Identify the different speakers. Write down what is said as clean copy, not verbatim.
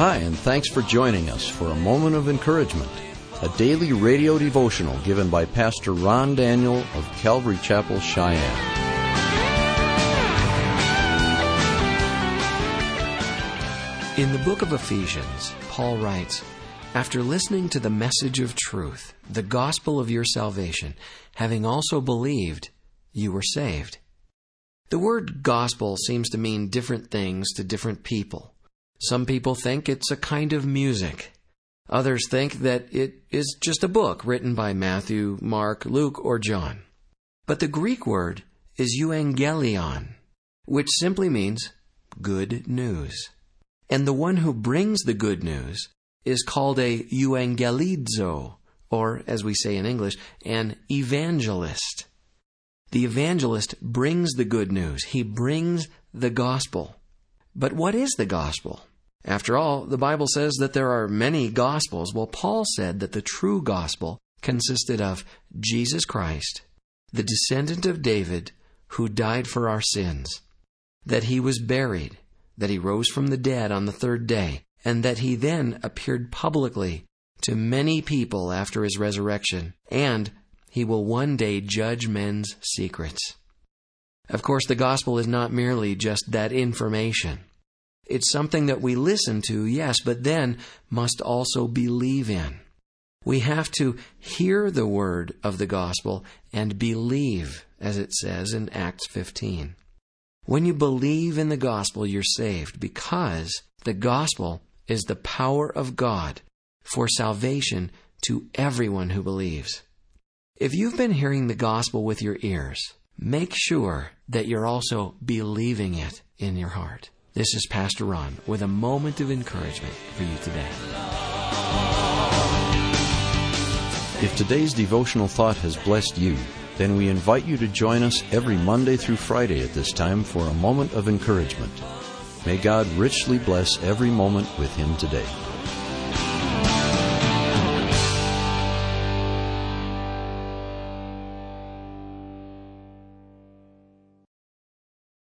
Speaker 1: Hi, and thanks for joining us for A Moment of Encouragement, a daily radio devotional given by Pastor Ron Daniel of Calvary Chapel, Cheyenne.
Speaker 2: In the book of Ephesians, Paul writes, "After listening to the message of truth, the gospel of your salvation, having also believed, you were saved." The word gospel seems to mean different things to different people. Some people think it's a kind of music. Others think that it is just a book written by Matthew, Mark, Luke, or John. But the Greek word is euangelion, which simply means good news. And the one who brings the good news is called a euangelizo, or, as we say in English, an evangelist. The evangelist brings the good news. He brings the gospel. But what is the gospel? After all, the Bible says that there are many gospels. Well, Paul said that the true gospel consisted of Jesus Christ, the descendant of David, who died for our sins, that he was buried, that he rose from the dead on the third day, and that he then appeared publicly to many people after his resurrection, and he will one day judge men's secrets. Of course, the gospel is not merely just that information. It's something that we listen to, yes, but then must also believe in. We have to hear the word of the gospel and believe, as it says in Acts 15. When you believe in the gospel, you're saved, because the gospel is the power of God for salvation to everyone who believes. If you've been hearing the gospel with your ears, make sure that you're also believing it in your heart. This is Pastor Ron with a moment of encouragement for you today.
Speaker 1: If today's devotional thought has blessed you, then we invite you to join us every Monday through Friday at this time for a moment of encouragement. May God richly bless every moment with Him today.